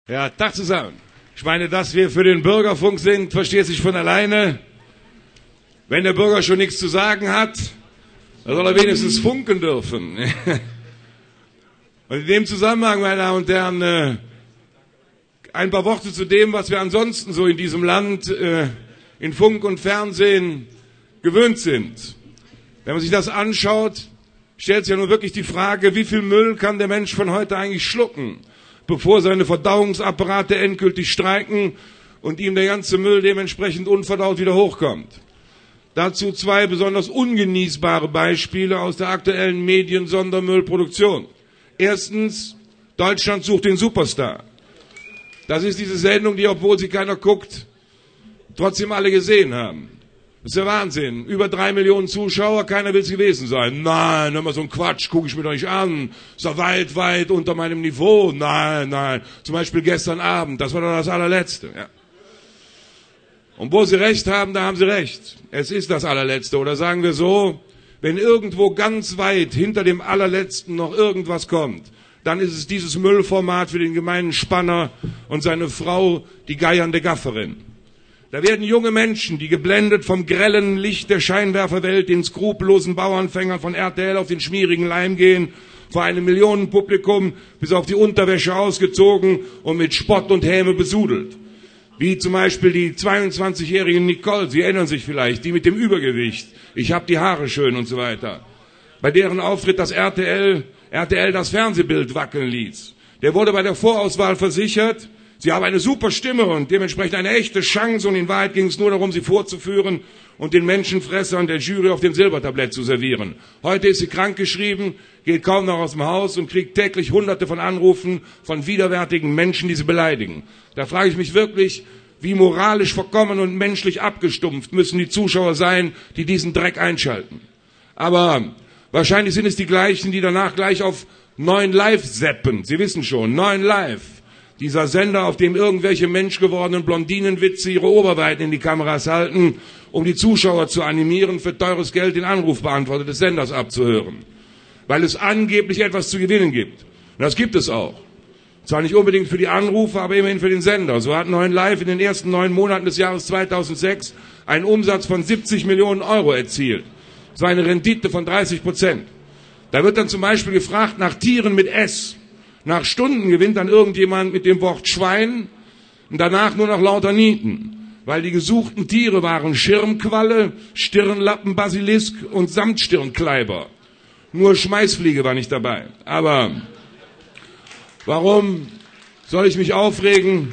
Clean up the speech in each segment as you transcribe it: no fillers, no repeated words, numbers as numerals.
Ja, Tag zusammen. Ich meine, dass wir für den Bürgerfunk sind, versteht sich von alleine. Wenn der Bürger schon nichts zu sagen hat, dann soll er wenigstens funken dürfen. Und in dem Zusammenhang, meine Damen und Herren, ein paar Worte zu dem, was wir ansonsten so in diesem Land in Funk und Fernsehen gewöhnt sind. Wenn man sich das anschaut, stellt sich ja nur wirklich die Frage, wie viel Müll kann der Mensch von heute eigentlich schlucken, bevor seine Verdauungsapparate endgültig streiken und ihm der ganze Müll dementsprechend unverdaut wieder hochkommt. Dazu zwei besonders ungenießbare Beispiele aus der aktuellen Medien-Sondermüllproduktion. Erstens, Deutschland sucht den Superstar. Das ist diese Sendung, die, obwohl sie keiner guckt, trotzdem alle gesehen haben. Das ist der Wahnsinn. Über 3 Millionen Zuschauer, keiner will es gewesen sein. Nein, immer so ein Quatsch, gucke ich mir doch nicht an. Ist doch weit, weit unter meinem Niveau. Nein. Zum Beispiel gestern Abend, das war doch das allerletzte. Ja. Und wo sie recht haben, da haben sie recht. Es ist das allerletzte. Oder sagen wir so, wenn irgendwo ganz weit hinter dem allerletzten noch irgendwas kommt, dann ist es dieses Müllformat für den gemeinen Spanner und seine Frau, die geiernde Gafferin. Da werden junge Menschen, die geblendet vom grellen Licht der Scheinwerferwelt den skrupellosen Bauernfängern von RTL auf den schmierigen Leim gehen, vor einem Millionenpublikum bis auf die Unterwäsche ausgezogen und mit Spott und Häme besudelt. Wie zum Beispiel die 22-jährige Nicole, Sie erinnern sich vielleicht, die mit dem Übergewicht, ich hab die Haare schön und so weiter, bei deren Auftritt das RTL das Fernsehbild wackeln ließ. Der wurde bei der Vorauswahl versichert, sie habe eine super Stimme und dementsprechend eine echte Chance, und in Wahrheit ging es nur darum, sie vorzuführen und den Menschenfressern der Jury auf dem Silbertablett zu servieren. Heute ist sie krankgeschrieben, geht kaum noch aus dem Haus und kriegt täglich Hunderte von Anrufen von widerwärtigen Menschen, die sie beleidigen. Da frage ich mich wirklich, wie moralisch verkommen und menschlich abgestumpft müssen die Zuschauer sein, die diesen Dreck einschalten. Aber wahrscheinlich sind es die gleichen, die danach gleich auf 9 Live zappen. Sie wissen schon, 9 Live. Dieser Sender, auf dem irgendwelche menschgewordenen Blondinenwitze ihre Oberweiten in die Kameras halten, um die Zuschauer zu animieren, für teures Geld den Anrufbeantworter des Senders abzuhören. Weil es angeblich etwas zu gewinnen gibt. Und das gibt es auch. Zwar nicht unbedingt für die Anrufer, aber immerhin für den Sender. So hat 9 Live in den ersten 9 Monaten des Jahres 2006 einen Umsatz von 70 Millionen Euro erzielt. Das war eine Rendite von 30%. Da wird dann zum Beispiel gefragt nach Tieren mit S. Nach Stunden gewinnt dann irgendjemand mit dem Wort Schwein und danach nur noch lauter Nieten. Weil die gesuchten Tiere waren Schirmqualle, Stirnlappenbasilisk und Samtstirnkleiber. Nur Schmeißfliege war nicht dabei. Aber warum soll ich mich aufregen?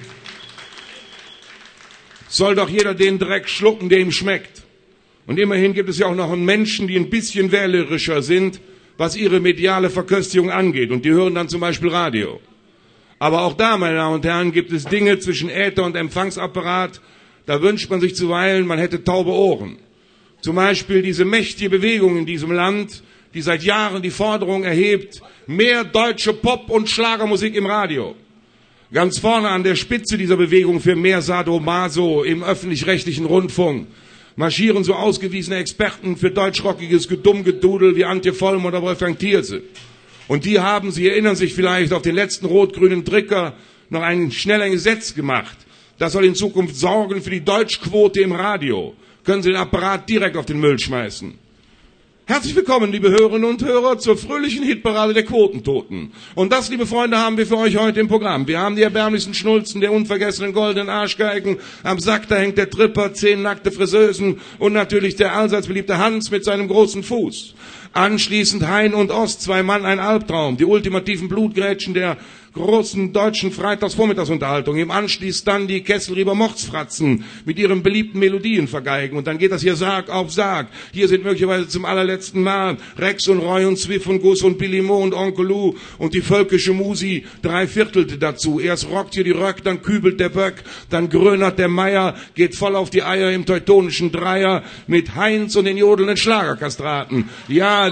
Soll doch jeder den Dreck schlucken, der ihm schmeckt. Und immerhin gibt es ja auch noch Menschen, die ein bisschen wählerischer sind, was ihre mediale Verköstigung angeht. Und die hören dann zum Beispiel Radio. Aber auch da, meine Damen und Herren, gibt es Dinge zwischen Äther und Empfangsapparat, da wünscht man sich zuweilen, man hätte taube Ohren. Zum Beispiel diese mächtige Bewegung in diesem Land, die seit Jahren die Forderung erhebt, mehr deutsche Pop- und Schlagermusik im Radio. Ganz vorne an der Spitze dieser Bewegung für mehr Sadomaso im öffentlich-rechtlichen Rundfunk marschieren so ausgewiesene Experten für deutschrockiges Gedummgedudel wie Antje Vollmer oder Wolfgang Thierse. Und die haben, Sie erinnern sich vielleicht, auf den letzten rot-grünen Dricker noch schnell ein Gesetz gemacht. Das soll in Zukunft sorgen für die Deutschquote im Radio. Können Sie den Apparat direkt auf den Müll schmeißen. Herzlich willkommen, liebe Hörerinnen und Hörer, zur fröhlichen Hitparade der Quotentoten. Und das, liebe Freunde, haben wir für euch heute im Programm. Wir haben die erbärmlichsten Schnulzen der unvergessenen goldenen Arschgeigen. Am Sack, da hängt der Tripper, 10 nackte Friseusen und natürlich der allseits beliebte Hans mit seinem großen Fuß. Anschließend Hein und Ost, 2 Mann, ein Albtraum. Die ultimativen Blutgrätschen der großen deutschen Freitagsvormittagsunterhaltung. Im Anschluss dann die Kesselrieber Mordsfratzen mit ihren beliebten Melodien vergeigen. Und dann geht das hier Sarg auf Sarg. Hier sind möglicherweise zum allerletzten Mal Rex und Roy und Zwiff und Gus und Billy Mo und Onkel Lou und die völkische Musi 3/4 dazu. Erst rockt hier die Röck, dann kübelt der Böck, dann grönert der Meier, geht voll auf die Eier im teutonischen Dreier mit Heinz und den jodelnden Schlagerkastraten. Ja,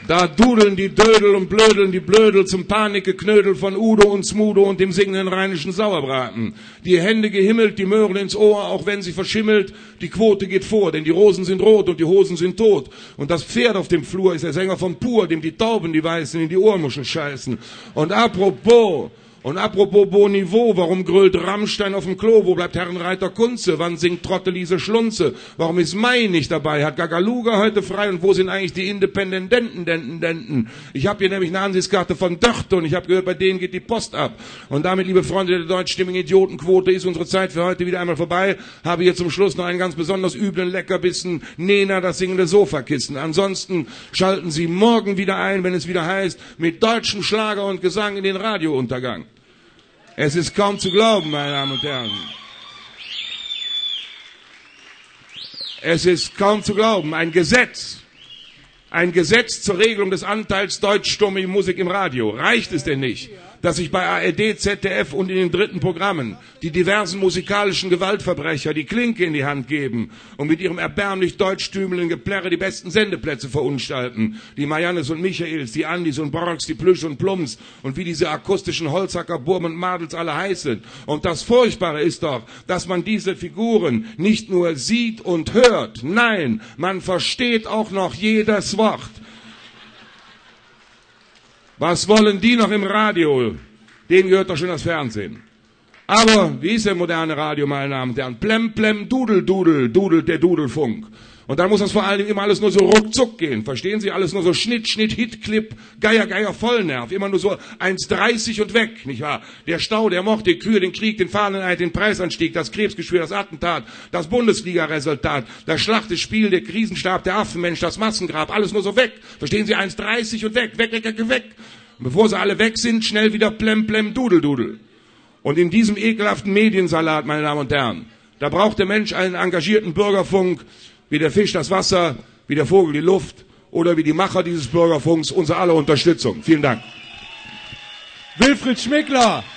Da dudeln die Dödel und blödeln die Blödel zum Panikgeknödel von Udo und Smudo und dem singenden rheinischen Sauerbraten. Die Hände gehimmelt, die Möhren ins Ohr, auch wenn sie verschimmelt. Die Quote geht vor, denn die Rosen sind rot und die Hosen sind tot. Und das Pferd auf dem Flur ist der Sänger von Pur, dem die Tauben, die Weißen, in die Ohrmuscheln scheißen. Und apropos Niveau, warum grölt Rammstein auf dem Klo? Wo bleibt Herrenreiter Kunze? Wann singt Trottelise Schlunze? Warum ist Mai nicht dabei? Hat Gagaluga heute frei? Und wo sind eigentlich die Independenten? Ich habe hier nämlich eine Ansichtskarte von Dörte und ich habe gehört, bei denen geht die Post ab. Und damit, liebe Freunde der deutschstimmigen Idiotenquote, ist unsere Zeit für heute wieder einmal vorbei. Habe hier zum Schluss noch einen ganz besonders üblen Leckerbissen. Nena, das singende Sofakissen. Ansonsten schalten Sie morgen wieder ein, wenn es wieder heißt, mit deutschem Schlager und Gesang in den Radiountergang. Es ist kaum zu glauben, meine Damen und Herren. Es ist kaum zu glauben. Ein Gesetz zur Regelung des Anteils deutschstummiger Musik im Radio. Reicht es denn nicht, dass sich bei ARD, ZDF und in den dritten Programmen die diversen musikalischen Gewaltverbrecher die Klinke in die Hand geben und mit ihrem erbärmlich deutschtümelnden Geplärre die besten Sendeplätze verunstalten? Die Mariannes und Michaels, die Andis und Borgs, die Plüsch und Plums und wie diese akustischen Holzhacker, Burm und Madels alle heißen. Und das Furchtbare ist doch, dass man diese Figuren nicht nur sieht und hört, nein, man versteht auch noch jedes Wort. Was wollen die noch im Radio? Denen gehört doch schon das Fernsehen. Aber wie ist der moderne Radio, meine Damen und Herren? Plem, plem, dudel, dudel, dudelt der Dudelfunk. Und dann muss das vor allen Dingen immer alles nur so ruckzuck gehen. Verstehen Sie? Alles nur so Schnitt, Schnitt, Hit, Clip, Geier, Geier, Vollnerv. Immer nur so 1,30 und weg, nicht wahr? Der Stau, der Mord, die Kühe, den Krieg, den Fahneneid, den Preisanstieg, das Krebsgeschwür, das Attentat, das Bundesliga-Resultat, das Schlachtesspiel, der Krisenstab, der Affenmensch, das Massengrab. Alles nur so weg. Verstehen Sie? 1,30 und weg, weg, weg, weg, weg. Und bevor sie alle weg sind, schnell wieder plem, plem, dudel, dudel. Und in diesem ekelhaften Mediensalat, meine Damen und Herren, da braucht der Mensch einen engagierten Bürgerfunk, wie der Fisch das Wasser, wie der Vogel die Luft oder wie die Macher dieses Bürgerfunks unsere aller Unterstützung. Vielen Dank. Wilfried Schmickler.